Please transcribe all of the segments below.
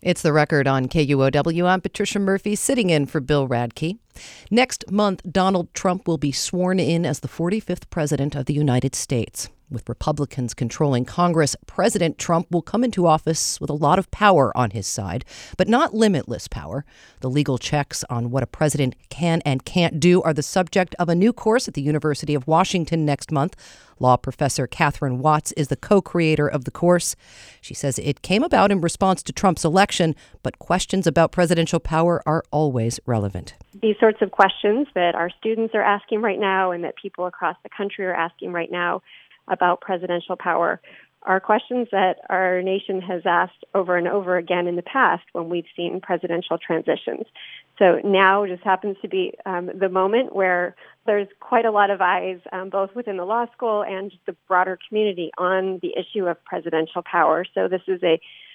It's The Record on KUOW. I'm Patricia Murphy, sitting in for Bill Radke. Next month, Donald Trump will be sworn in as the 45th president of the United States. With Republicans controlling Congress, President Trump will come into office with a lot of power on his side, but not limitless power. The legal checks on what a president can and can't do are the subject of a new course at the University of Washington next month. Law professor Katherine Watts is the co-creator of the course. She says it came about in response to Trump's election, but questions about presidential power are always relevant. These sorts of questions that our students are asking right now and that people across the country are asking right now about presidential power are questions that our nation has asked over and over again in the past when we've seen presidential transitions. So now just happens to be the moment where there's quite a lot of eyes, both within the law school and just the broader community, on the issue of presidential power. So this is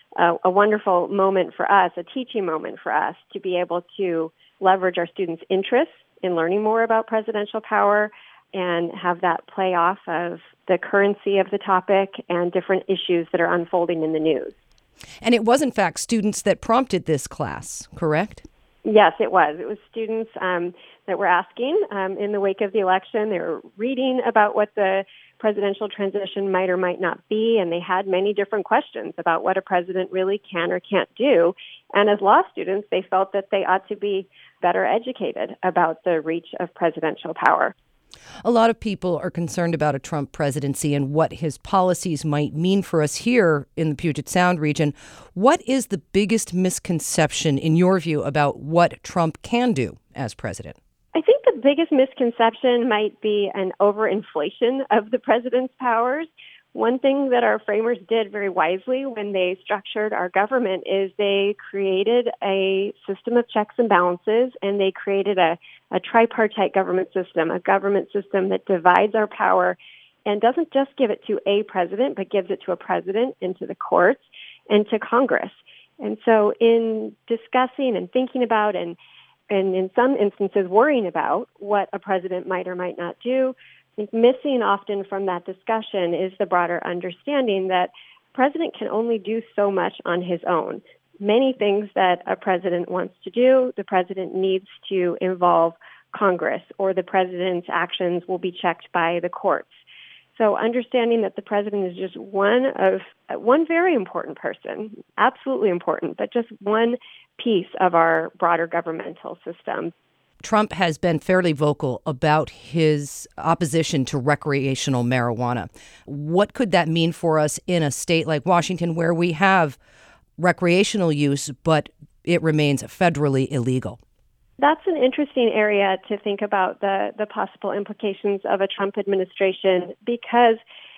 a wonderful moment for us, a teaching moment for us, to be able to leverage our students' interests in learning more about presidential power and have that play off of the currency of the topic and different issues that are unfolding in the news. And it was, in fact, students that prompted this class, correct? Yes, it was. It was students that were asking in the wake of the election. They were reading about what the presidential transition might or might not be, and they had many different questions about what a president really can or can't do. And as law students, they felt that they ought to be better educated about the reach of presidential power. A lot of people are concerned about a Trump presidency and what his policies might mean for us here in the Puget Sound region. What is the biggest misconception, in your view, about what Trump can do as president? I think the biggest misconception might be an overinflation of the president's powers. One thing that our framers did very wisely when they structured our government is they created a system of checks and balances, and they created a tripartite government system, a government system that divides our power and doesn't just give it to a president, but gives it to a president and to the courts and to Congress. And so in discussing and thinking about and in some instances worrying about what a president might or might not do, I think missing often from that discussion is the broader understanding that a president can only do so much on his own. Many things that a president wants to do, the president needs to involve Congress, or the president's actions will be checked by the courts. So understanding that the president is just one very important person, absolutely important, but just one piece of our broader governmental system. Trump has been fairly vocal about his opposition to recreational marijuana. What could that mean for us in a state like Washington, where we have recreational use, but it remains federally illegal? That's an interesting area to think about the possible implications of a Trump administration, because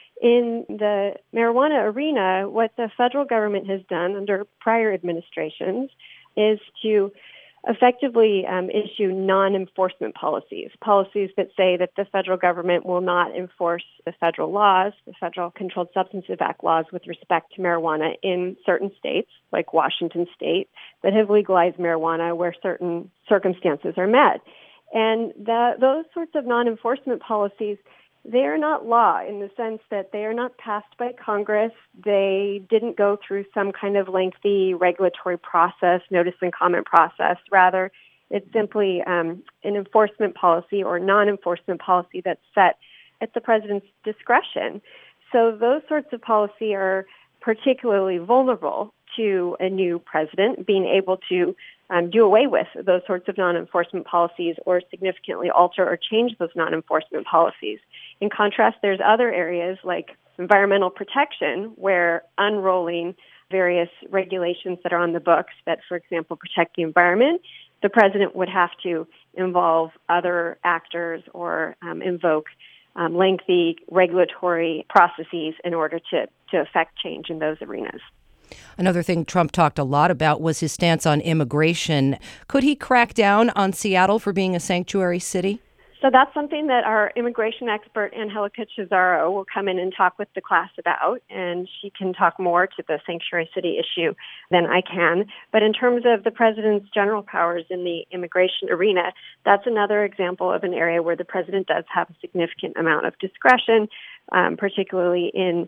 in the marijuana arena, what the federal government has done under prior administrations is to effectively issue non-enforcement policies that say that the federal government will not enforce the federal laws, the Federal Controlled Substances Act laws, with respect to marijuana in certain states, like Washington State, that have legalized marijuana where certain circumstances are met. And those sorts of non-enforcement policies, they are not law in the sense that they are not passed by Congress. They didn't go through some kind of lengthy regulatory process, notice and comment process. Rather, it's simply an enforcement policy or non-enforcement policy that's set at the president's discretion. So those sorts of policy are particularly vulnerable to a new president being able to do away with those sorts of non-enforcement policies or significantly alter or change those non-enforcement policies. In contrast, there's other areas like environmental protection where unrolling various regulations that are on the books that, for example, protect the environment, the president would have to involve other actors or invoke lengthy regulatory processes in order to affect change in those arenas. Another thing Trump talked a lot about was his stance on immigration. Could he crack down on Seattle for being a sanctuary city? So that's something that our immigration expert, Angelica Cesaro, will come in and talk with the class about, and she can talk more to the sanctuary city issue than I can. But in terms of the president's general powers in the immigration arena, that's another example of an area where the president does have a significant amount of discretion, particularly in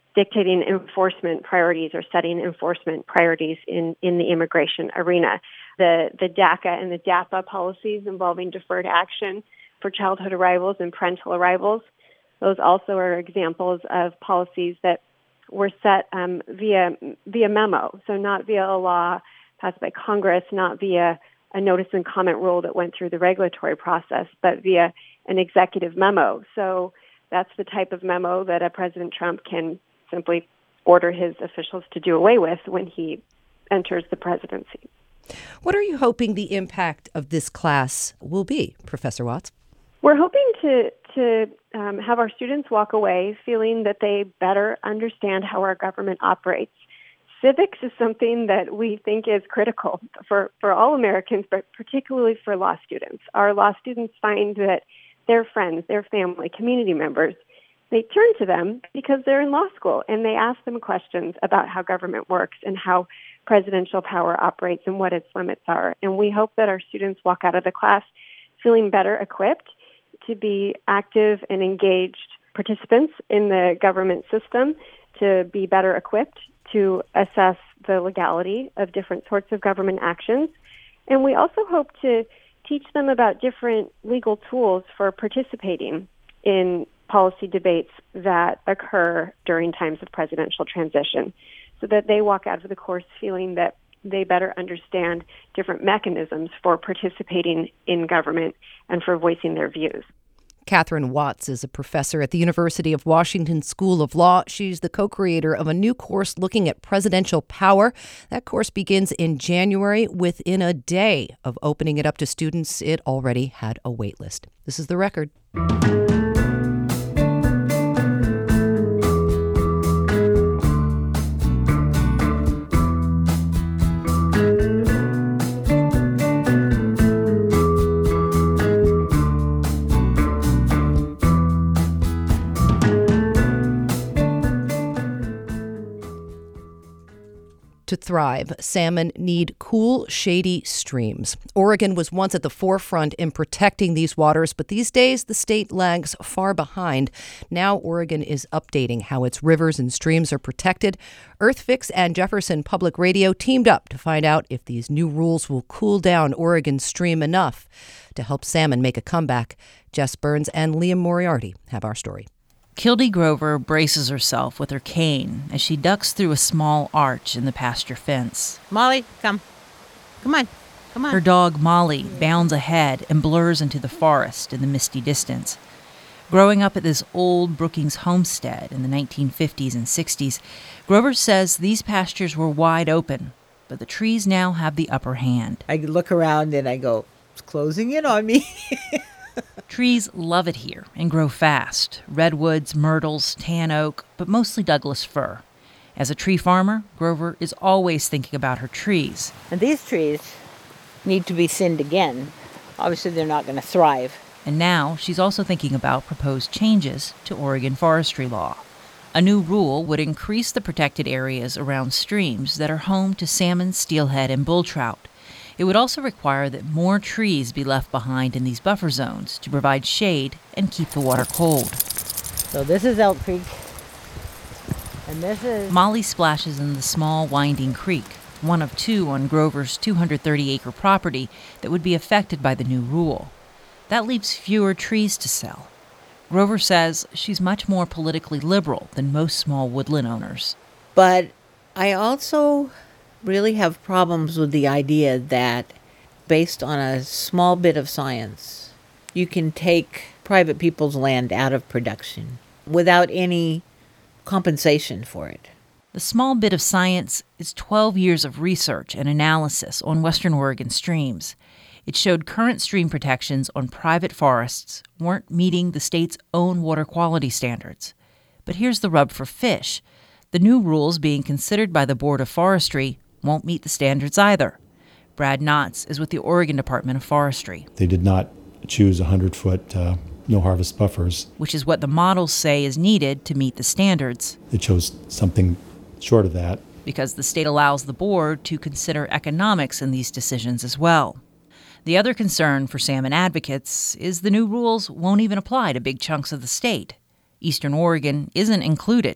dictating enforcement priorities or setting enforcement priorities in the immigration arena. The DACA and the DAPA policies involving deferred action for childhood arrivals and parental arrivals, those also are examples of policies that were set via memo, so not via a law passed by Congress, not via a notice and comment rule that went through the regulatory process, but via an executive memo. So that's the type of memo that President Trump can simply order his officials to do away with when he enters the presidency. What are you hoping the impact of this class will be, Professor Watts? We're hoping to have our students walk away feeling that they better understand how our government operates. Civics is something that we think is critical for all Americans, but particularly for law students. Our law students find that their friends, their family, community members, they turn to them because they're in law school, and they ask them questions about how government works and how presidential power operates and what its limits are. And we hope that our students walk out of the class feeling better equipped to be active and engaged participants in the government system, to be better equipped to assess the legality of different sorts of government actions. And we also hope to teach them about different legal tools for participating in policy debates that occur during times of presidential transition, so that they walk out of the course feeling that they better understand different mechanisms for participating in government and for voicing their views. Katherine Watts is a professor at the University of Washington School of Law. She's the co-creator of a new course looking at presidential power. That course begins in January. Within a day of opening it up to students, it already had a wait list. This is The Record. To thrive, salmon need cool, shady streams. Oregon was once at the forefront in protecting these waters, but these days the state lags far behind. Now Oregon is updating how its rivers and streams are protected. EarthFix and Jefferson Public Radio teamed up to find out if these new rules will cool down Oregon's stream enough to help salmon make a comeback. Jess Burns and Liam Moriarty have our story. Kildy Grover braces herself with her cane as she ducks through a small arch in the pasture fence. Molly, come. Come on. Her dog, Molly, bounds ahead and blurs into the forest in the misty distance. Growing up at this old Brookings homestead in the 1950s and 60s, Grover says these pastures were wide open, but the trees now have the upper hand. I look around and I go, it's closing in on me. Trees love it here and grow fast. Redwoods, myrtles, tan oak, but mostly Douglas fir. As a tree farmer, Grover is always thinking about her trees. And these trees need to be thinned again. Obviously, they're not going to thrive. And now she's also thinking about proposed changes to Oregon forestry law. A new rule would increase the protected areas around streams that are home to salmon, steelhead, and bull trout. It would also require that more trees be left behind in these buffer zones to provide shade and keep the water cold. So this is Elk Creek, and this is... Molly splashes in the small, winding creek, one of two on Grover's 230-acre property that would be affected by the new rule. That leaves fewer trees to sell. Grover says she's much more politically liberal than most small woodland owners. But I also really have problems with the idea that based on a small bit of science, you can take private people's land out of production without any compensation for it. The small bit of science is 12 years of research and analysis on Western Oregon streams. It showed current stream protections on private forests weren't meeting the state's own water quality standards. But here's the rub for fish. The new rules being considered by the Board of Forestry won't meet the standards either. Brad Knotts is with the Oregon Department of Forestry. They did not choose 100-foot no-harvest buffers. Which is what the models say is needed to meet the standards. They chose something short of that. Because the state allows the board to consider economics in these decisions as well. The other concern for salmon advocates is the new rules won't even apply to big chunks of the state. Eastern Oregon isn't included.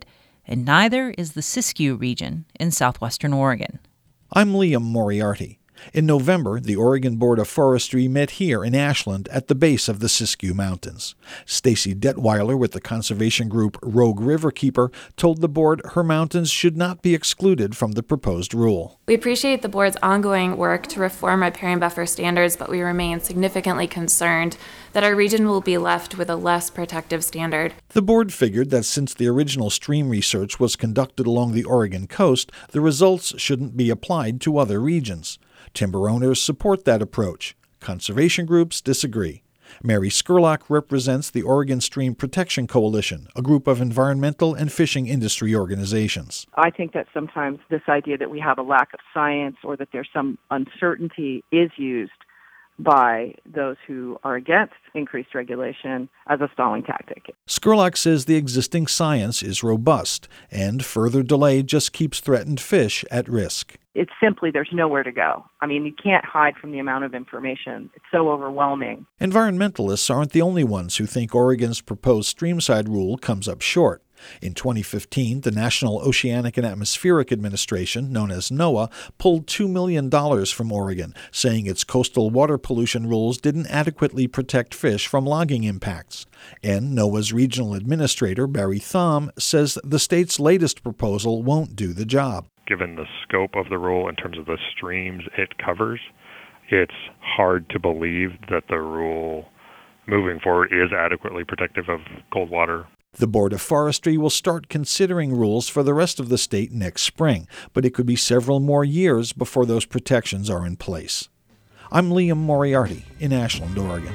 and neither is the Siskiyou region in southwestern Oregon. I'm Liam Moriarty. In November, the Oregon Board of Forestry met here in Ashland at the base of the Siskiyou Mountains. Stacy Detweiler with the conservation group Rogue Riverkeeper told the board her mountains should not be excluded from the proposed rule. We appreciate the board's ongoing work to reform riparian buffer standards, but we remain significantly concerned that our region will be left with a less protective standard. The board figured that since the original stream research was conducted along the Oregon coast, the results shouldn't be applied to other regions. Timber owners support that approach. Conservation groups disagree. Mary Skurlock represents the Oregon Stream Protection Coalition, a group of environmental and fishing industry organizations. I think that sometimes this idea that we have a lack of science or that there's some uncertainty is used by those who are against increased regulation as a stalling tactic. Skurlock says the existing science is robust, and further delay just keeps threatened fish at risk. It's simply there's nowhere to go. I mean, you can't hide from the amount of information. It's so overwhelming. Environmentalists aren't the only ones who think Oregon's proposed streamside rule comes up short. In 2015, the National Oceanic and Atmospheric Administration, known as NOAA, pulled $2 million from Oregon, saying its coastal water pollution rules didn't adequately protect fish from logging impacts. And NOAA's regional administrator, Barry Thom, says the state's latest proposal won't do the job. Given the scope of the rule in terms of the streams it covers, it's hard to believe that the rule moving forward is adequately protective of cold water. The Board of Forestry will start considering rules for the rest of the state next spring, but it could be several more years before those protections are in place. I'm Liam Moriarty in Ashland, Oregon.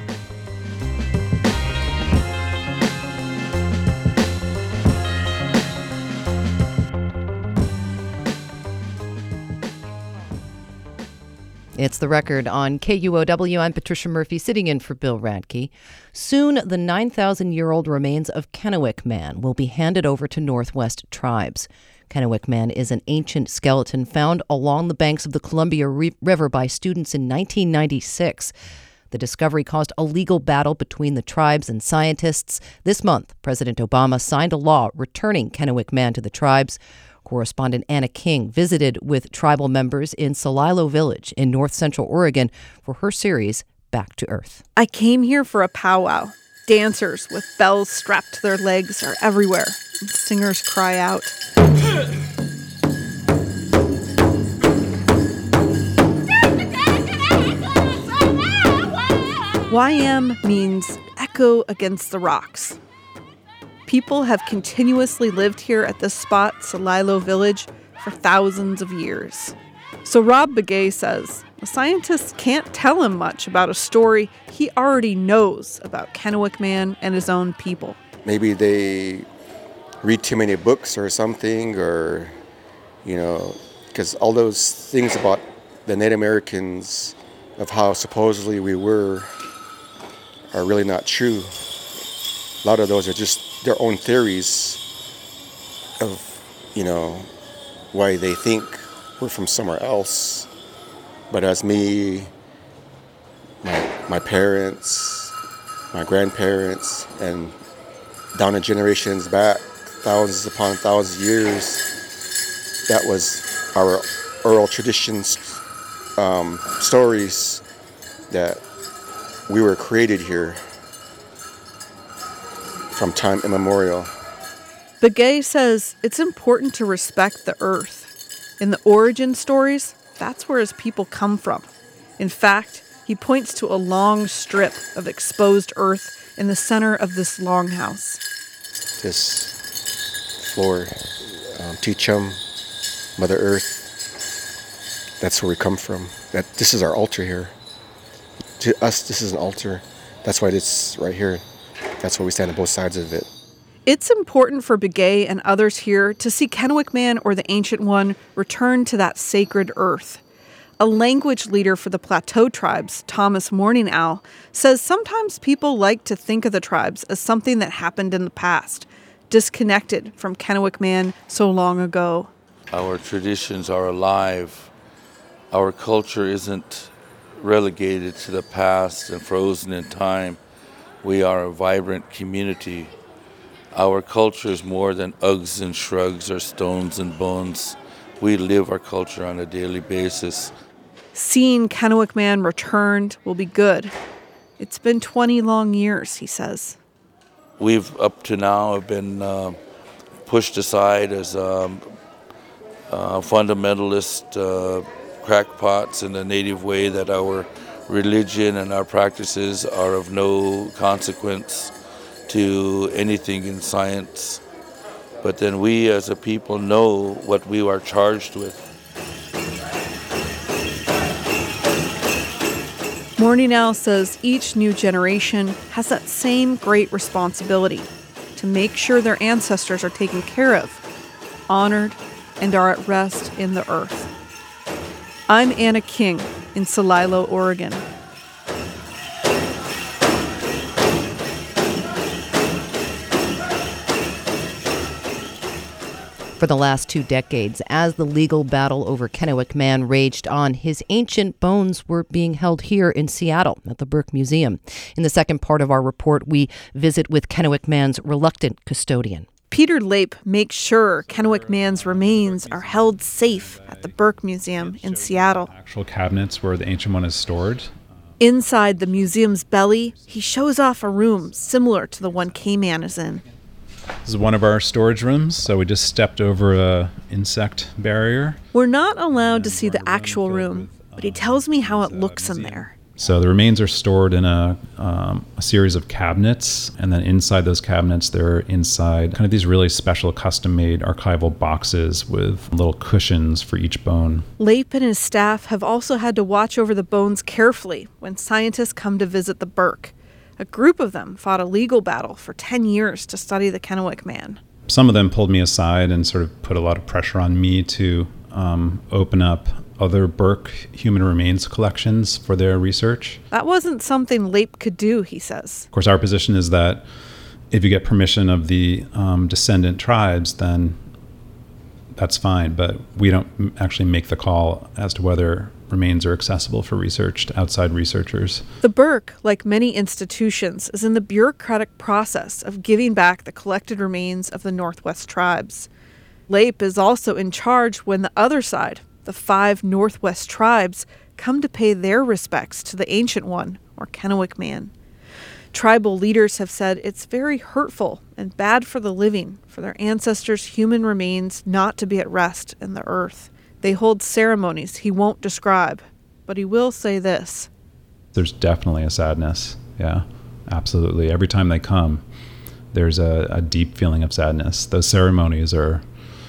It's The Record on KUOW. I'm Patricia Murphy, sitting in for Bill Radke. Soon, the 9,000-year-old remains of Kennewick Man will be handed over to Northwest tribes. Kennewick Man is an ancient skeleton found along the banks of the Columbia River by students in 1996. The discovery caused a legal battle between the tribes and scientists. This month, President Obama signed a law returning Kennewick Man to the tribes. Correspondent Anna King visited with tribal members in Celilo Village in north central Oregon for her series, Back to Earth. I came here for a powwow. Dancers with bells strapped to their legs are everywhere, and singers cry out. YM means echo against the rocks. People have continuously lived here at this spot, Celilo Village, for thousands of years. So Rob Begay says the scientists can't tell him much about a story he already knows about Kennewick Man and his own people. Maybe they read too many books or something, or, because all those things about the Native Americans, of how supposedly we were, are really not true. A lot of those are just their own theories of, why they think we're from somewhere else. But as me, my parents, my grandparents, and down in generations back, thousands upon thousands of years, that was our oral traditions, stories that we were created here from time immemorial. Begay says it's important to respect the earth. In the origin stories, that's where his people come from. In fact, he points to a long strip of exposed earth in the center of this longhouse. This floor, Teachum, Mother Earth, that's where we come from. This is our altar here. To us, this is an altar. That's why it's right here. That's why we stand on both sides of it. It's important for Begay and others here to see Kennewick Man, or the Ancient One, return to that sacred earth. A language leader for the Plateau tribes, Thomas Morning Owl, says sometimes people like to think of the tribes as something that happened in the past, disconnected from Kennewick Man so long ago. Our traditions are alive. Our culture isn't relegated to the past and frozen in time. We are a vibrant community Our culture is more than Uggs and shrugs or stones and bones. We live our culture on a daily basis. Seeing Kennewick Man returned will be good. It's been 20 long years, he says. We've up to now have been pushed aside as fundamentalist crackpots in the native way, that our religion and our practices are of no consequence to anything in science. But then we as a people know what we are charged with. Morning Owl says each new generation has that same great responsibility to make sure their ancestors are taken care of, honored, and are at rest in the earth. I'm Anna King in Celilo, Oregon. For the last 2 decades, as the legal battle over Kennewick Man raged on, his ancient bones were being held here in Seattle at the Burke Museum. In the second part of our report, we visit with Kennewick Man's reluctant custodian. Peter Leip makes sure Kennewick Man's remains are held safe at the Burke Museum in Seattle. Actual cabinets where the ancient one is stored. Inside the museum's belly, he shows off a room similar to the one K-Man is in. This is one of our storage rooms, so we just stepped over an insect barrier. We're not allowed to see the actual room, but he tells me how it looks in there. So the remains are stored in a series of cabinets, and then inside those cabinets, they're inside kind of these really special custom-made archival boxes with little cushions for each bone. Leip and his staff have also had to watch over the bones carefully when scientists come to visit the Burke. A group of them fought a legal battle for 10 years to study the Kennewick Man. Some of them pulled me aside and sort of put a lot of pressure on me to open up other Burke human remains collections for their research. That wasn't something Leip could do, he says. Of course, our position is that if you get permission of the descendant tribes, then that's fine, but we don't actually make the call as to whether remains are accessible for research to outside researchers. The Burke, like many institutions, is in the bureaucratic process of giving back the collected remains of the Northwest tribes. Leip is also in charge when the other side, the 5 Northwest tribes, come to pay their respects to the Ancient One, or Kennewick Man. Tribal leaders have said it's very hurtful and bad for the living for their ancestors' human remains not to be at rest in the earth. They hold ceremonies he won't describe, but he will say this. There's definitely a sadness. Yeah, absolutely. Every time they come, there's a deep feeling of sadness. Those ceremonies are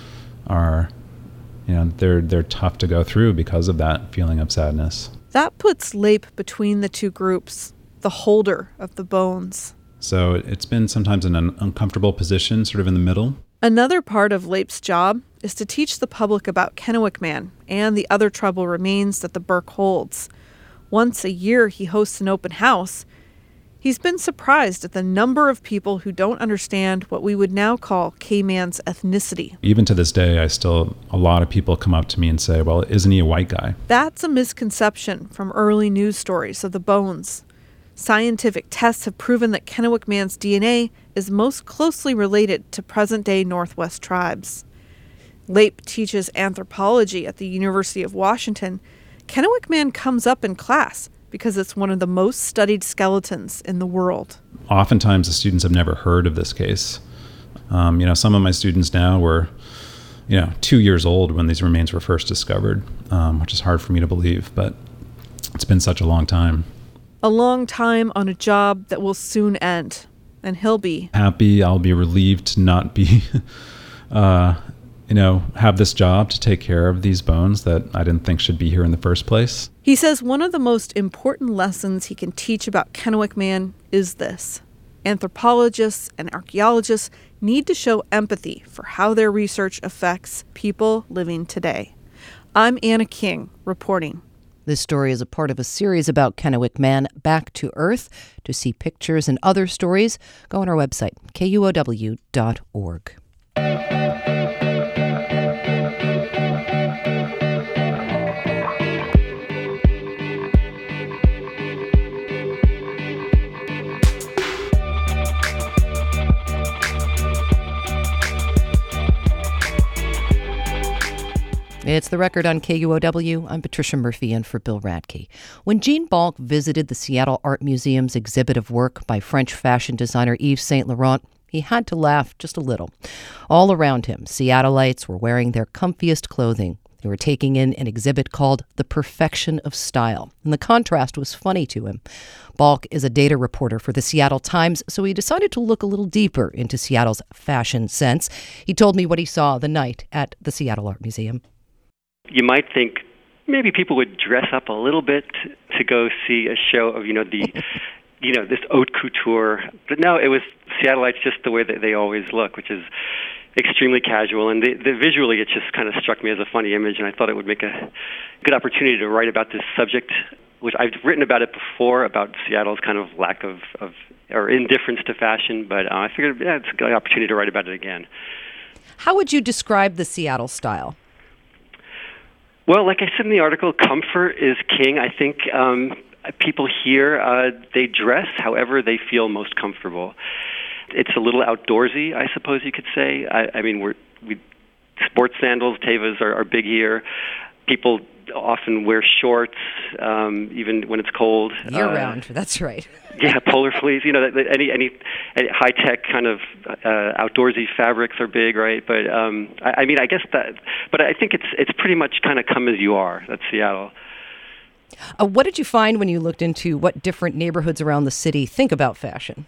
they're tough to go through because of that feeling of sadness. That puts Leip between the two groups, the holder of the bones. So it's been sometimes an uncomfortable position, sort of in the middle. Another part of Leip's job is to teach the public about Kennewick Man and the other tribal remains that the Burke holds. Once a year, he hosts an open house. He's been surprised at the number of people who don't understand what we would now call K-Man's ethnicity. Even to this day, a lot of people come up to me and say, well, isn't he a white guy? That's a misconception from early news stories of the bones. Scientific tests have proven that Kennewick Man's DNA is most closely related to present-day Northwest tribes. Leip teaches anthropology at the University of Washington. Kennewick Man comes up in class because it's one of the most studied skeletons in the world. Oftentimes the students have never heard of this case. Some of my students now were 2 years old when these remains were first discovered, which is hard for me to believe, but it's been such a long time. A long time on a job that will soon end, and he'll be happy. I'll be relieved to not be have this job to take care of these bones that I didn't think should be here in the first place. He says one of the most important lessons he can teach about Kennewick Man is this. Anthropologists and archaeologists need to show empathy for how their research affects people living today. I'm Anna King, reporting. This story is a part of a series about Kennewick Man, Back to Earth. To see pictures and other stories, go on our website, kuow.org. It's The Record on KUOW. I'm Patricia Murphy in for Bill Radke. When Gene Balk visited the Seattle Art Museum's exhibit of work by French fashion designer Yves Saint Laurent, he had to laugh just a little. All around him, Seattleites were wearing their comfiest clothing. They were taking in an exhibit called The Perfection of Style, and the contrast was funny to him. Balk is a data reporter for the Seattle Times, so he decided to look a little deeper into Seattle's fashion sense. He told me what he saw the night at the Seattle Art Museum. You might think maybe people would dress up a little bit to go see a show of, this haute couture. But no, it was Seattleites just the way that they always look, which is extremely casual. And the visually, it just kind of struck me as a funny image, and I thought it would make a good opportunity to write about this subject, which I've written about it before, about Seattle's kind of lack of or indifference to fashion. But I figured, it's a good opportunity to write about it again. How would you describe the Seattle style? Well, like I said in the article, comfort is king. I think people here, they dress however they feel most comfortable. It's a little outdoorsy, I suppose you could say. I mean, we sports sandals, Tevas are big here. People often wear shorts, even when it's cold. Year-round, that's right. Yeah, polar fleece. Any high-tech kind of outdoorsy fabrics are big, right? But I guess that. But I think it's pretty much kind of come as you are. That's Seattle. What did you find when you looked into what different neighborhoods around the city think about fashion?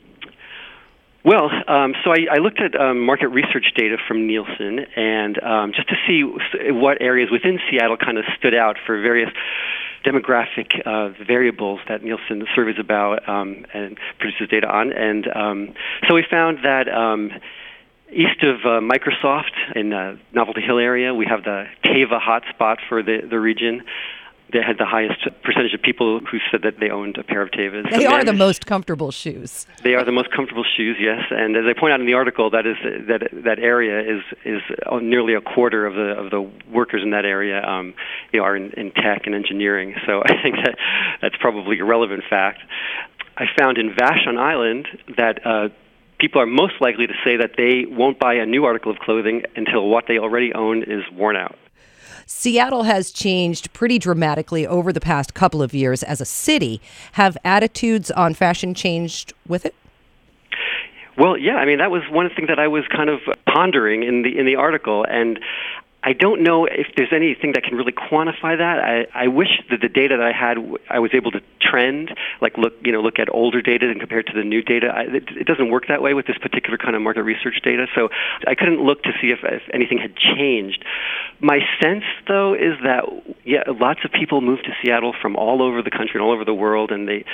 Well, so I looked at market research data from Nielsen, and just to see what areas within Seattle kind of stood out for various demographic variables that Nielsen surveys about and produces data on. And so we found that east of Microsoft in Novelty Hill area, we have the Teva hotspot for the region. They had the highest percentage of people who said that they owned a pair of Tevas. They are the most comfortable shoes. They are the most comfortable shoes, yes. And as I point out in the article, that area is nearly a quarter of the workers in that area are in tech and engineering. So I think that's probably a relevant fact. I found in Vashon Island that people are most likely to say that they won't buy a new article of clothing until what they already own is worn out. Seattle has changed pretty dramatically over the past couple of years as a city. Have attitudes on fashion changed with it? Well, yeah. I mean, that was one of the things that I was kind of pondering in the article, and I don't know if there's anything that can really quantify that. I wish that the data that I had, I was able to trend, like look at older data and compare it to the new data. It doesn't work that way with this particular kind of market research data, so I couldn't look to see if anything had changed. My sense, though, is that lots of people move to Seattle from all over the country and all over the world, and they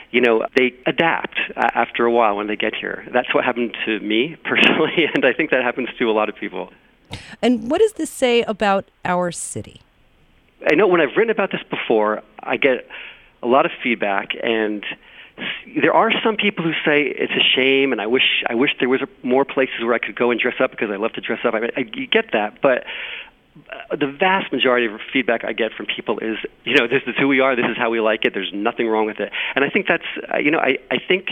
adapt after a while when they get here. That's what happened to me personally, and I think that happens to a lot of people. And what does this say about our city? I know when I've written about this before, I get a lot of feedback, and there are some people who say it's a shame, and I wish there was more places where I could go and dress up because I love to dress up. You get that, but the vast majority of feedback I get from people is, this is who we are, this is how we like it, there's nothing wrong with it. And I think that's, I think,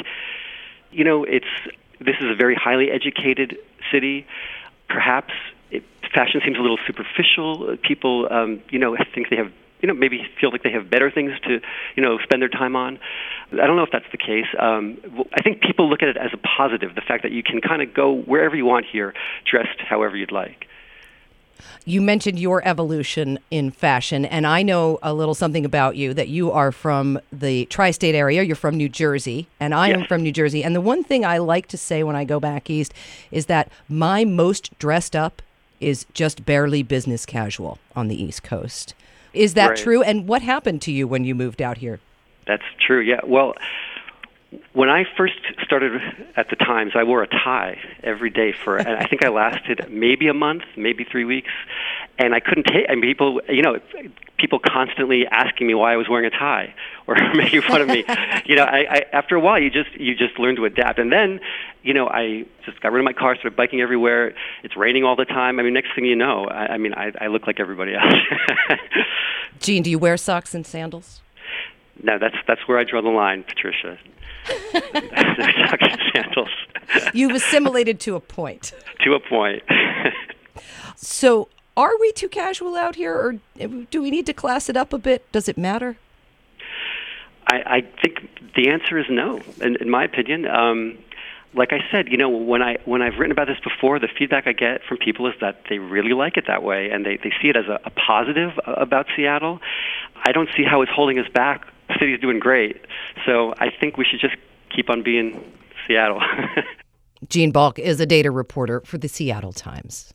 this is a very highly educated city. Perhaps fashion seems a little superficial. People, think they have, maybe feel like they have better things to, spend their time on. I don't know if that's the case. I think people look at it as a positive, the fact that you can kind of go wherever you want here, dressed however you'd like. You mentioned your evolution in fashion, and I know a little something about you, that you are from the tri-state area. You're from New Jersey, and I am from New Jersey. And the one thing I like to say when I go back east is that my most dressed up is just barely business casual on the East Coast. Is that true? And what happened to you when you moved out here? That's true, yeah. Well, when I first started at the Times, I wore a tie every day and I think I lasted maybe a month, maybe 3 weeks, and I couldn't take. And people constantly asking me why I was wearing a tie or making fun of me. I after a while, you just learn to adapt. And then, I just got rid of my car, started biking everywhere. It's raining all the time. I mean, next thing you know, I look like everybody else. Gene, do you wear socks and sandals? No, that's where I draw the line, Patricia. Socks and sandals. You've assimilated to a point. To a point. So Are we too casual out here, or do we need to class it up a bit? Does it matter? I think the answer is no, in my opinion. Like I said, when I've written about this before, the feedback I get from people is that they really like it that way, and they see it as a positive about Seattle. I don't see how it's holding us back. The city's doing great. So I think we should just keep on being Seattle. Gene Balk is a data reporter for the Seattle Times.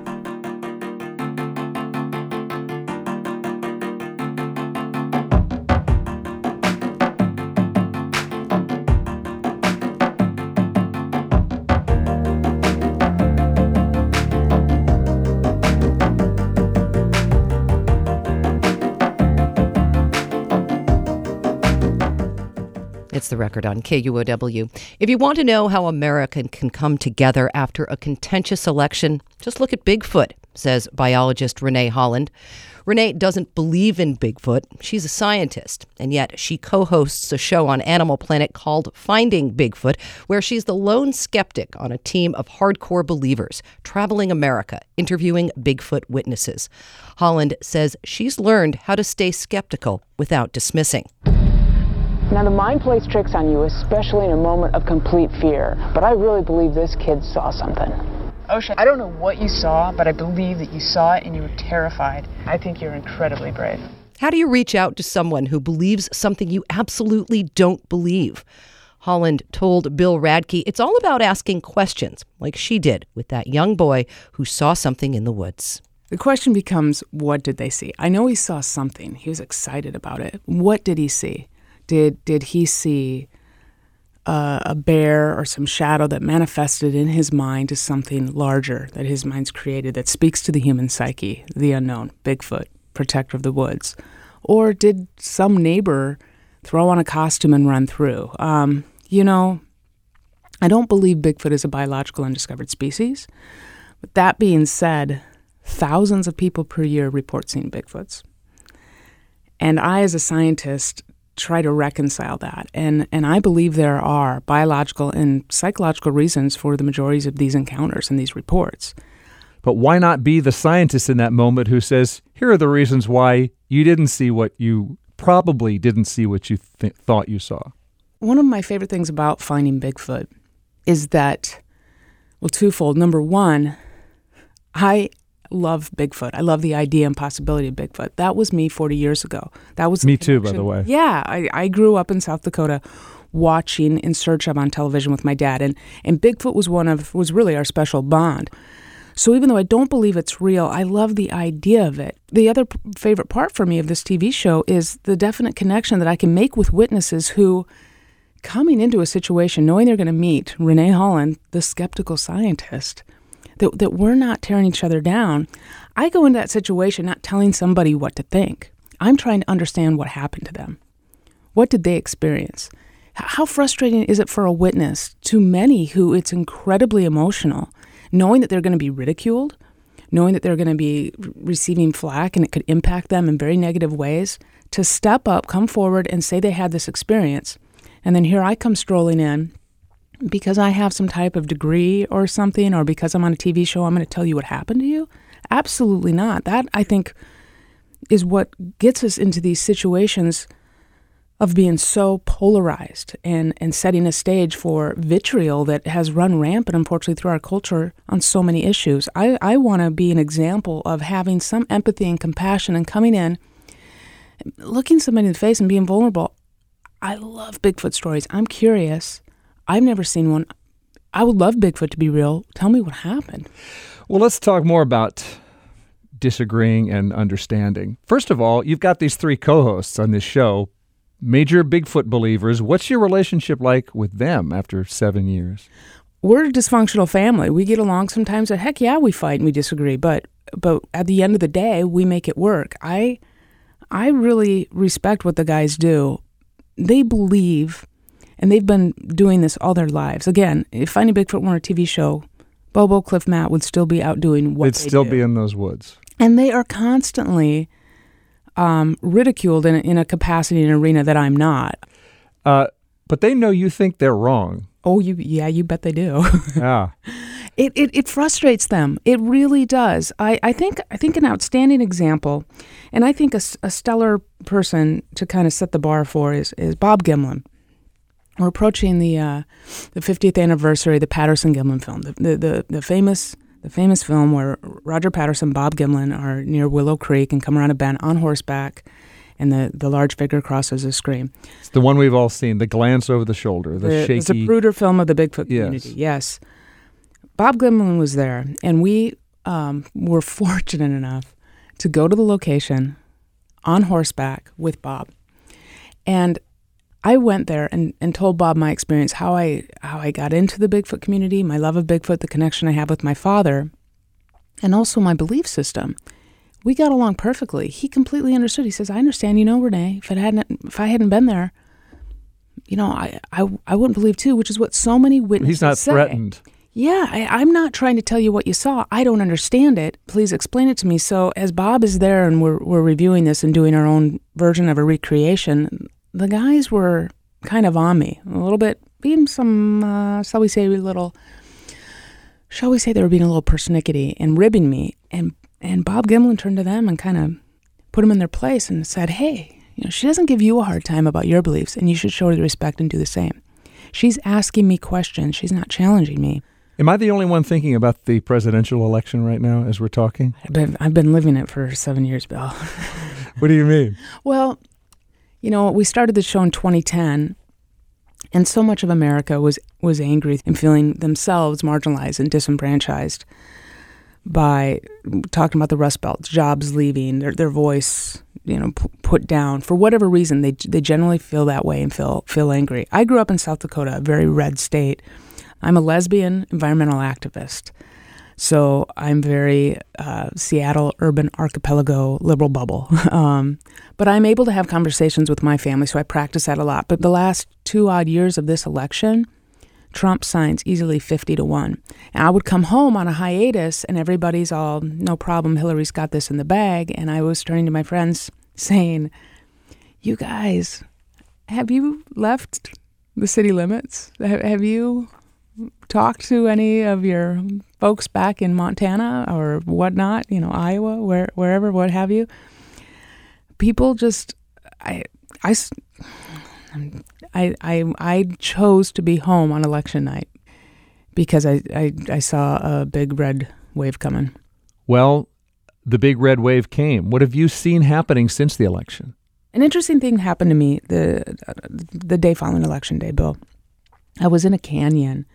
It's The Record on KUOW. If you want to know how America can come together after a contentious election, just look at Bigfoot, says biologist Renee Holland. Renee doesn't believe in Bigfoot. She's a scientist, and yet she co-hosts a show on Animal Planet called Finding Bigfoot, where she's the lone skeptic on a team of hardcore believers traveling America, interviewing Bigfoot witnesses. Holland says she's learned how to stay skeptical without dismissing. Now, the mind plays tricks on you, especially in a moment of complete fear. But I really believe this kid saw something. Ocean, I don't know what you saw, but I believe that you saw it and you were terrified. I think you're incredibly brave. How do you reach out to someone who believes something you absolutely don't believe? Holland told Bill Radke it's all about asking questions, like she did with that young boy who saw something in the woods. The question becomes, what did they see? I know he saw something. He was excited about it. What did he see? Did he see a bear or some shadow that manifested in his mind as something larger that his mind's created that speaks to the human psyche, the unknown, Bigfoot, protector of the woods? Or did some neighbor throw on a costume and run through? I don't believe Bigfoot is a biological undiscovered species. But that being said, thousands of people per year report seeing Bigfoots. And I, as a scientist, try to reconcile that. And I believe there are biological and psychological reasons for the majority of these encounters and these reports. But why not be the scientist in that moment who says, here are the reasons why you didn't see what you probably didn't see what you thought you saw? One of my favorite things about Finding Bigfoot is that, well, twofold. Number one, I love Bigfoot. I love the idea and possibility of Bigfoot. That was me 40 years ago. That was me too, by the way. Yeah, I grew up in South Dakota watching In Search of on television with my dad, and Bigfoot was really our special bond. So even though I don't believe it's real, I love the idea of it. The other favorite part for me of this TV show is the definite connection that I can make with witnesses who, coming into a situation, knowing they're going to meet Renee Holland, the skeptical scientist, that we're not tearing each other down. I go into that situation not telling somebody what to think. I'm trying to understand what happened to them. What did they experience? How frustrating is it for a witness, to many who it's incredibly emotional, knowing that they're going to be ridiculed, knowing that they're going to be receiving flack and it could impact them in very negative ways, to step up, come forward and say they had this experience. And then here I come strolling in because I have some type of degree or something, or because I'm on a TV show, I'm going to tell you what happened to you? Absolutely not. That, I think, is what gets us into these situations of being so polarized and setting a stage for vitriol that has run rampant, unfortunately, through our culture on so many issues. I want to be an example of having some empathy and compassion and coming in, looking somebody in the face and being vulnerable. I love Bigfoot stories. I'm curious. I've never seen one. I would love Bigfoot to be real. Tell me what happened. Well, let's talk more about disagreeing and understanding. First of all, you've got these three co-hosts on this show, major Bigfoot believers. What's your relationship like with them after 7 years? We're a dysfunctional family. We get along sometimes, and heck yeah, we fight and we disagree, but at the end of the day, we make it work. I really respect what the guys do. They believe, and they've been doing this all their lives. Again, if Finding Bigfoot were a TV show, Bobo, Cliff, Matt would still be out doing what they do. They'd still be in those woods. And they are constantly ridiculed in a capacity, an arena that I'm not. But they know you think they're wrong. Oh, you bet they do. Yeah. It frustrates them. It really does. I think an outstanding example, and I think a stellar person to kind of set the bar for is Bob Gimlin. We're approaching the 50th anniversary of the Patterson-Gimlin film, the famous film where Roger Patterson, Bob Gimlin are near Willow Creek and come around a bend on horseback, and the large figure crosses a stream. It's the one we've all seen, the glance over the shoulder, the shaky... It's a Zapruder film of the Bigfoot community, yes. Bob Gimlin was there, and we were fortunate enough to go to the location on horseback with Bob. And I went there and told Bob my experience, how I got into the Bigfoot community, my love of Bigfoot, the connection I have with my father, and also my belief system. We got along perfectly. He completely understood. He says, I understand, Renee, if I hadn't been there, I wouldn't believe too, which is what so many witnesses say. He's not threatened. Yeah, I'm not trying to tell you what you saw. I don't understand it. Please explain it to me. So as Bob is there and we're reviewing this and doing our own version of a recreation, the guys were kind of on me a little bit, being some, shall we say they were being a little persnickety and ribbing me. And Bob Gimlin turned to them and kind of put them in their place and said, hey, she doesn't give you a hard time about your beliefs, and you should show her the respect and do the same. She's asking me questions. She's not challenging me. Am I the only one thinking about the presidential election right now as we're talking? I've been living it for 7 years, Bill. What do you mean? Well, we started the show in 2010, and so much of America was angry and feeling themselves marginalized and disenfranchised by talking about the Rust Belt, jobs leaving, their voice, put down. For whatever reason, they generally feel that way and feel angry. I grew up in South Dakota, a very red state. I'm a lesbian environmental activist. So I'm very Seattle urban archipelago liberal bubble. But I'm able to have conversations with my family, so I practice that a lot. But the last 2 odd years of this election, Trump signs easily 50-1. And I would come home on a hiatus and everybody's all, no problem, Hillary's got this in the bag. And I was turning to my friends saying, you guys, have you left the city limits? Have you talked to any of your folks back in Montana or whatnot, Iowa, wherever, what have you? People just, I chose to be home on election night because I saw a big red wave coming. Well, the big red wave came. What have you seen happening since the election? An interesting thing happened to me the day following Election Day, Bill. I was in a canyon,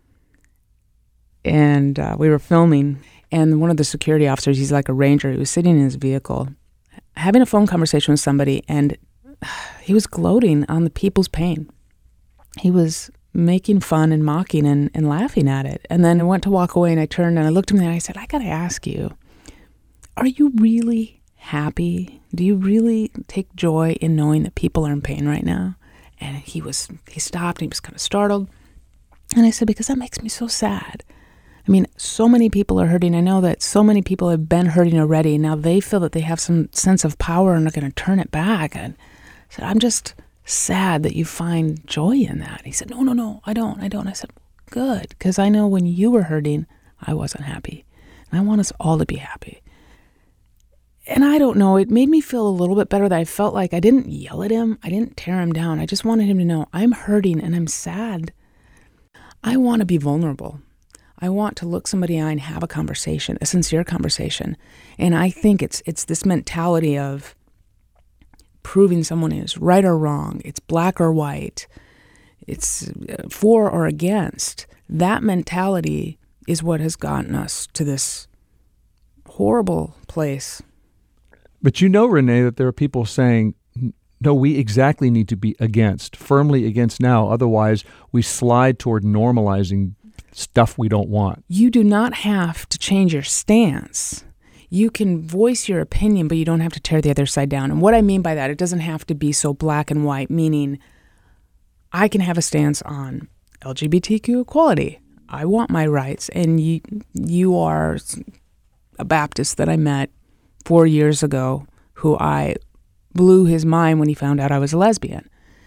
and we were filming, and one of the security officers, he's like a ranger, he was sitting in his vehicle having a phone conversation with somebody, and he was gloating on the people's pain. He was making fun and mocking and laughing at it. And then I went to walk away, and I turned and I looked at him and I said, I got to ask you, are you really happy? Do you really take joy in knowing that people are in pain right now? And he stopped and he was kind of startled. And I said, because that makes me so sad. I mean, so many people are hurting. I know that so many people have been hurting already. And now they feel that they have some sense of power and are going to turn it back. And I said, I'm just sad that you find joy in that. He said, no, I don't. I said, good, because I know when you were hurting, I wasn't happy. And I want us all to be happy. And I don't know, it made me feel a little bit better that I felt like I didn't yell at him. I didn't tear him down. I just wanted him to know I'm hurting and I'm sad. I want to be vulnerable. I want to look somebody in the eye and have a conversation, a sincere conversation. And I think it's this mentality of proving someone is right or wrong. It's black or white. It's for or against. That mentality is what has gotten us to this horrible place. But Renee, that there are people saying, no, we exactly need to be firmly against now. Otherwise, we slide toward normalizing stuff we don't want. You do not have to change your stance. You can voice your opinion, but you don't have to tear the other side down. And what I mean by that, it doesn't have to be so black and white, meaning I can have a stance on LGBTQ equality. I want my rights. And you are a Baptist that I met 4 years ago who I blew his mind when he found out I was a lesbian.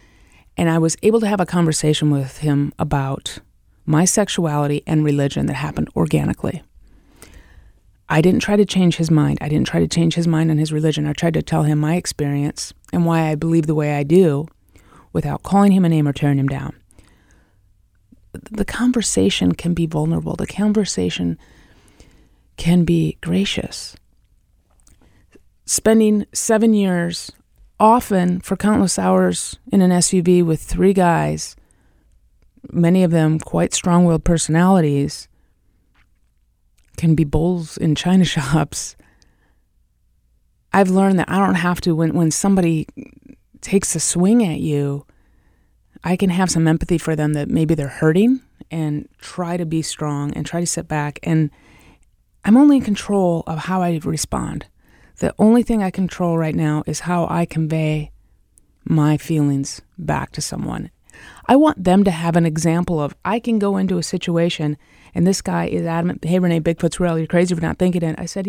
And I was able to have a conversation with him about my sexuality and religion that happened organically. I didn't try to change his mind. I didn't try to change his mind on his religion. I tried to tell him my experience and why I believe the way I do without calling him a name or tearing him down. The conversation can be vulnerable. The conversation can be gracious. Spending 7 years, often for countless hours in an SUV with 3 guys, many of them quite strong-willed personalities, can be bulls in china shops. I've learned that I don't have to, when somebody takes a swing at you, I can have some empathy for them that maybe they're hurting and try to be strong and try to sit back. And I'm only in control of how I respond. The only thing I control right now is how I convey my feelings back to someone. I want them to have an example of, I can go into a situation and this guy is adamant, hey, Renee, Bigfoot's real. You're crazy for not thinking it. I said,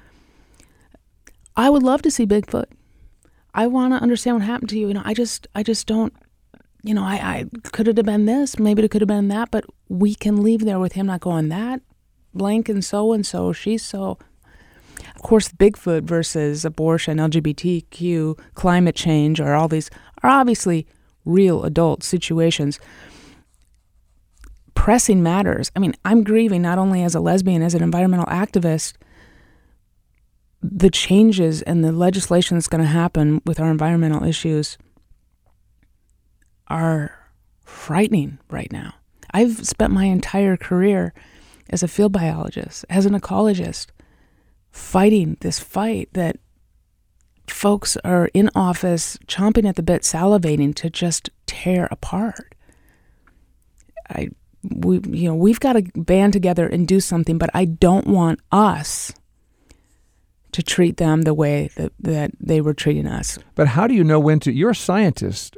I would love to see Bigfoot. I want to understand what happened to you. I just don't, I could it have been this? Maybe it could have been that, but we can leave there with him not going, that blank and so, she's so. Of course, Bigfoot versus abortion, LGBTQ, climate change, or all these are obviously real adult situations. Pressing matters. I'm grieving not only as a lesbian, as an environmental activist. The changes and the legislation that's going to happen with our environmental issues are frightening right now. I've spent my entire career as a field biologist, as an ecologist, fighting this fight that folks are in office chomping at the bit, salivating to just tear apart. We've got to band together and do something, but I don't want us to treat them the way that they were treating us. But how do you know when to? You're a scientist.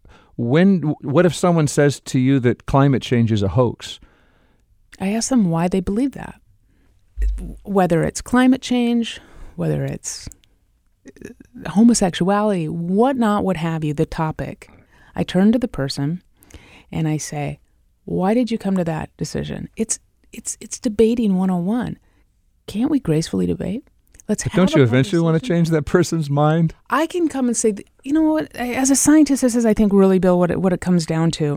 What if someone says to you that climate change is a hoax? I ask them why they believe that. Whether it's climate change, whether it's homosexuality, whatnot, what have you, the topic. I turn to the person and I say, why did you come to that decision? It's debating 101. Can't we gracefully debate? But don't you eventually want to change that person's mind? I can come and say, you know what, as a scientist, this is, I think, really, Bill, what it comes down to.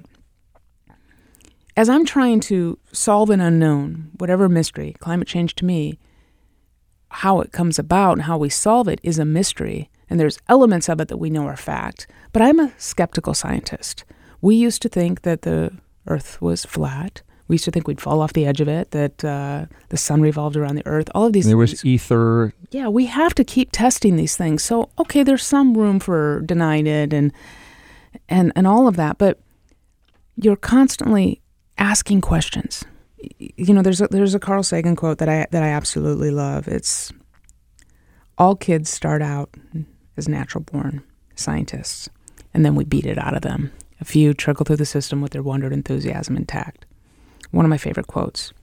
As I'm trying to solve an unknown, whatever mystery, climate change to me, how it comes about and how we solve it is a mystery, and there's elements of it that we know are fact. But I'm a skeptical scientist. We used to think that the Earth was flat. We used to think we'd fall off the edge of it, that the sun revolved around the Earth, all of these things. There was ether. Yeah, we have to keep testing these things. So, okay, there's some room for denying it and all of that, but you're constantly asking questions. There's a Carl Sagan quote that I absolutely love. It's, all kids start out as natural-born scientists, and then we beat it out of them. A few trickle through the system with their wonder and enthusiasm intact. One of my favorite quotes.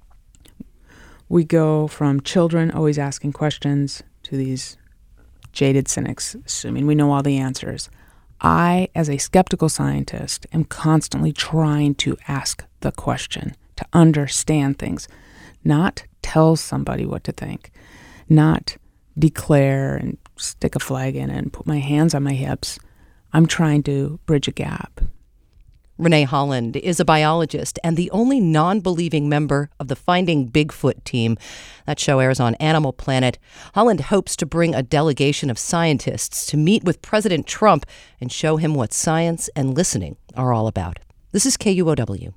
We go from children always asking questions to these jaded cynics, assuming we know all the answers. I, as a skeptical scientist, am constantly trying to ask the question, to understand things, not tell somebody what to think, not declare and stick a flag in it and put my hands on my hips. I'm trying to bridge a gap. Renee Holland is a biologist and the only non-believing member of the Finding Bigfoot team. That show airs on Animal Planet. Holland hopes to bring a delegation of scientists to meet with President Trump and show him what science and listening are all about. This is KUOW.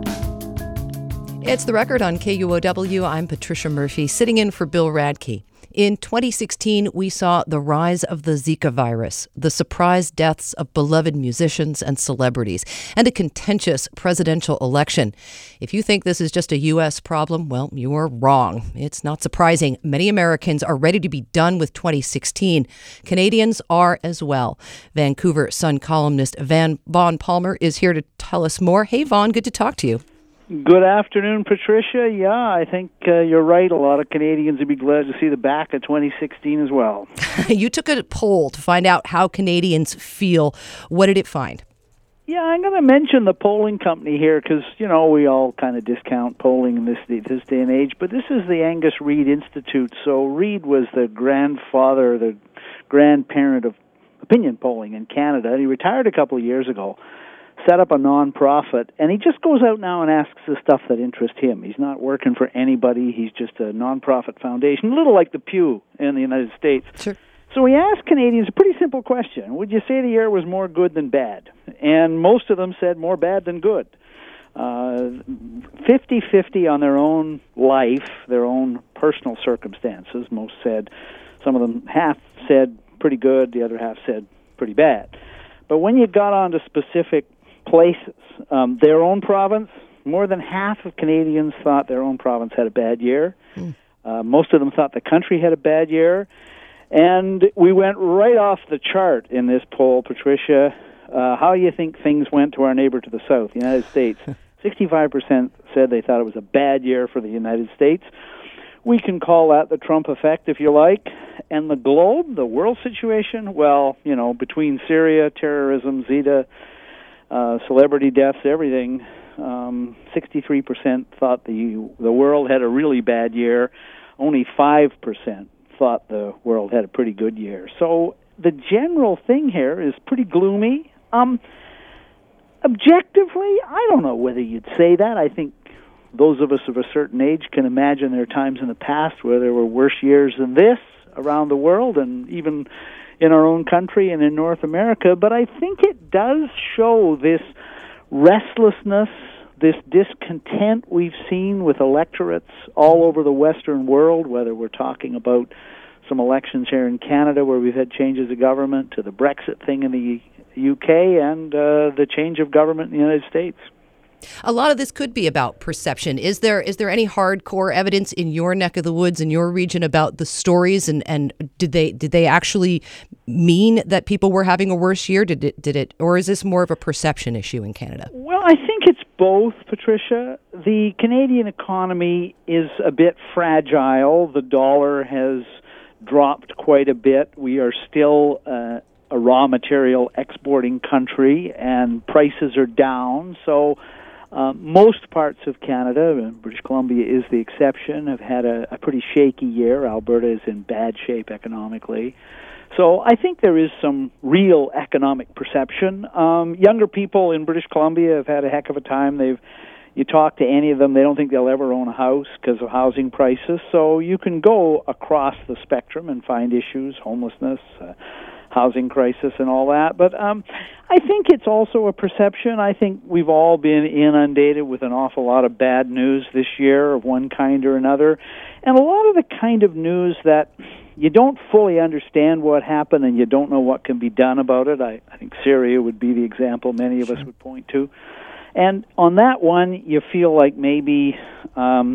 It's The Record on KUOW. I'm Patricia Murphy, sitting in for Bill Radke. In 2016, we saw the rise of the Zika virus, the surprise deaths of beloved musicians and celebrities, and a contentious presidential election. If you think this is just a U.S. problem, well, you are wrong. It's not surprising. Many Americans are ready to be done with 2016. Canadians are as well. Vancouver Sun columnist Vaughn Palmer is here to tell us more. Hey, Vaughn, good to talk to you. Good afternoon, Patricia. Yeah, I think you're right. A lot of Canadians would be glad to see the back of 2016 as well. You took a poll to find out how Canadians feel. What did it find? Yeah, I'm going to mention the polling company here because, you know, we all kind of discount polling in this day and age, but this is the Angus Reid Institute. So Reid was the grandfather, the grandparent of opinion polling in Canada, and he retired a couple of years ago. Set up a non-profit, and he just goes out now and asks the stuff that interests him. He's not working for anybody. He's just a non-profit foundation, a little like the Pew in the United States. Sure. So he asked Canadians a pretty simple question. Would you say the year was more good than bad? And most of them said more bad than good. 50-50 on their own life, their own personal circumstances. Most said, some of them half said pretty good, the other half said pretty bad. But when you got onto specific places, their own province, more than half of Canadians thought their own province had a bad year. Most of them thought the country had a bad year. And we went right off the chart in this poll, Patricia. How do you think things went to our neighbor to the south, the United States? 65% said they thought it was a bad year for the United States. We can call that the Trump effect, if you like. And the globe, the world situation, well, you know, between Syria, terrorism, Zika, celebrity deaths, everything, 63% thought the world had a really bad year. Only 5% thought the world had a pretty good year. So the general thing here is pretty gloomy. Objectively, I don't know whether you'd say that. I think those of us of a certain age can imagine there are times in the past where there were worse years than this around the world and even in our own country and in North America. But I think it does show this restlessness, this discontent we've seen with electorates all over the Western world, whether we're talking about some elections here in Canada where we've had changes of government, to the Brexit thing in the UK and the change of government in the United States. A lot of this could be about perception. Is there any hardcore evidence in your neck of the woods, in your region, about the stories, and did they actually mean that people were having a worse year? Did it, or is this more of a perception issue in Canada? Well, I think it's both, Patricia. The Canadian economy is a bit fragile. The dollar has dropped quite a bit. We are still a raw material exporting country, and prices are down. So most parts of Canada, and British Columbia is the exception, have had a pretty shaky year. Alberta is in bad shape economically. So I think there is some real economic perception. Younger people in British Columbia have had a heck of a time. You talk to any of them, they don't think they'll ever own a house because of housing prices. So you can go across the spectrum and find issues, homelessness, housing crisis and all that. But I think it's also a perception. I think we've all been inundated with an awful lot of bad news this year of one kind or another. And a lot of the kind of news that you don't fully understand what happened and you don't know what can be done about it. I think Syria would be the example many of us would point to. And on that one, you feel like maybe the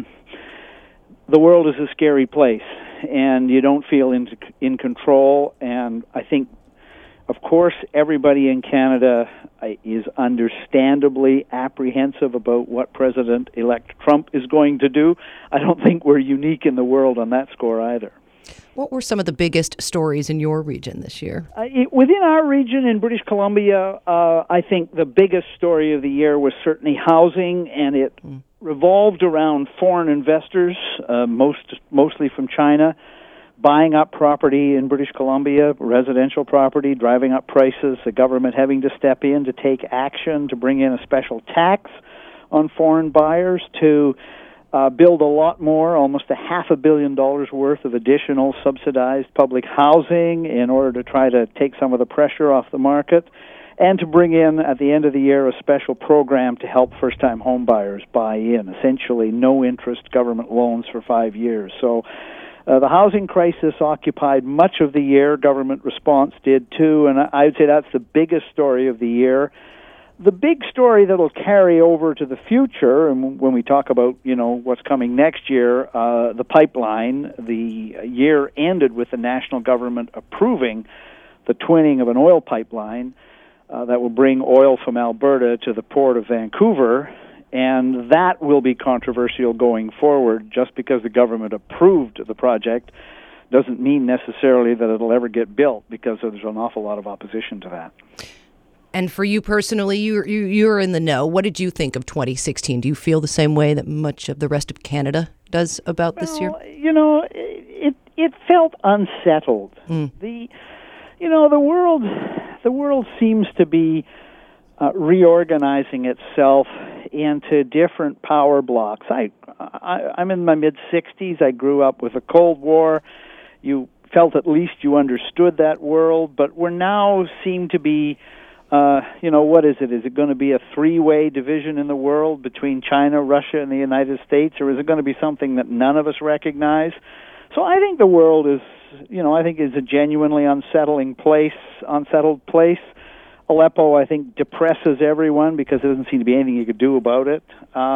world is a scary place and you don't feel in control. And I think, of course, everybody in Canada is understandably apprehensive about what President-elect Trump is going to do. I don't think we're unique in the world on that score either. What were some of the biggest stories in your region this year? Within our region in British Columbia, I think the biggest story of the year was certainly housing, and it revolved around foreign investors, mostly from China, buying up property in British Columbia, residential property, driving up prices, the government having to step in to take action to bring in a special tax on foreign buyers to build a lot more, almost $500 million worth of additional subsidized public housing in order to try to take some of the pressure off the market, and to bring in, at the end of the year, a special program to help first-time home buyers buy in, essentially no-interest government loans for 5 years. So The housing crisis occupied much of the year. Government response did too, and I would say that's the biggest story of the year. The big story that'll carry over to the future, and when we talk about, what's coming next year, the pipeline, the year ended with the national government approving the twinning of an oil pipeline that will bring oil from Alberta to the port of Vancouver. And that will be controversial going forward. Just because the government approved the project doesn't mean necessarily that it'll ever get built, because there's an awful lot of opposition to that. And for you personally, you're in the know. What did you think of 2016? Do you feel the same way that much of the rest of Canada does about this year? It felt unsettled. The world seems to be reorganizing itself into different power blocks. I'm in my mid-60s. I grew up with the Cold War. You felt at least you understood that world, but we're now seem to be, what is it? Is it going to be a three-way division in the world between China, Russia, and the United States, or is it going to be something that none of us recognize? So I think the world is a genuinely unsettled place. Aleppo, I think, depresses everyone because there doesn't seem to be anything you could do about it.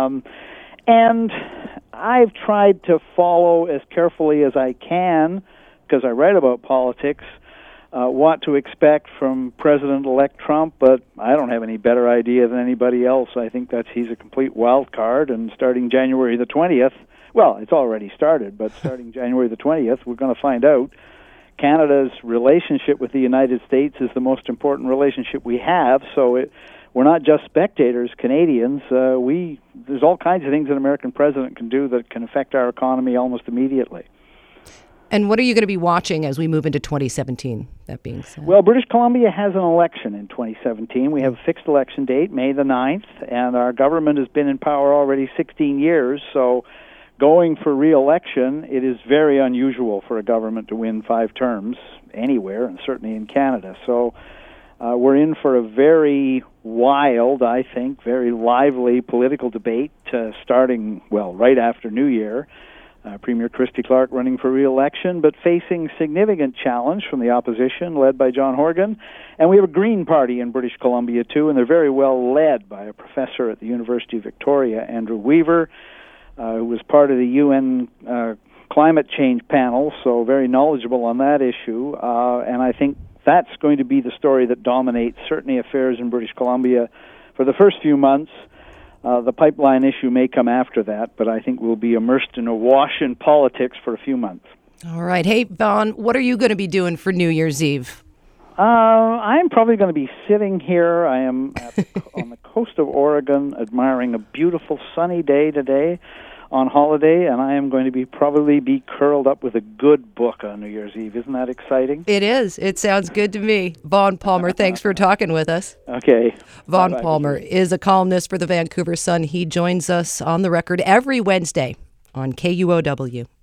And I've tried to follow as carefully as I can, because I write about politics, what to expect from President-elect Trump, but I don't have any better idea than anybody else. I think he's a complete wild card, and starting January the 20th, well, it's already started, but starting January the 20th, we're going to find out. Canada's relationship with the United States is the most important relationship we have, so we're not just spectators, Canadians. There's all kinds of things an American president can do that can affect our economy almost immediately. And what are you going to be watching as we move into 2017, that being said? Well, British Columbia has an election in 2017. We have a fixed election date, May the 9th, and our government has been in power already 16 years, so going for re-election, it is very unusual for a government to win 5 terms anywhere, and certainly in Canada. So we're in for a very wild, I think, very lively political debate starting, right after New Year. Premier Christy Clark running for re-election, but facing significant challenge from the opposition, led by John Horgan. And we have a Green Party in British Columbia, too, and they're very well led by a professor at the University of Victoria, Andrew Weaver, who was part of the UN climate change panel, so very knowledgeable on that issue. And I think that's going to be the story that dominates certainly affairs in British Columbia for the first few months. The pipeline issue may come after that, but I think we'll be immersed in a wash in politics for a few months. All right. Hey, Vaughn, what are you going to be doing for New Year's Eve? I'm probably going to be sitting here. I am on the coast of Oregon, admiring a beautiful sunny day today on holiday, and I am going to probably be curled up with a good book on New Year's Eve. Isn't that exciting? It is. It sounds good to me. Vaughn Palmer, thanks for talking with us. Okay. Vaughn Palmer is a columnist for the Vancouver Sun. He joins us on the record every Wednesday on KUOW.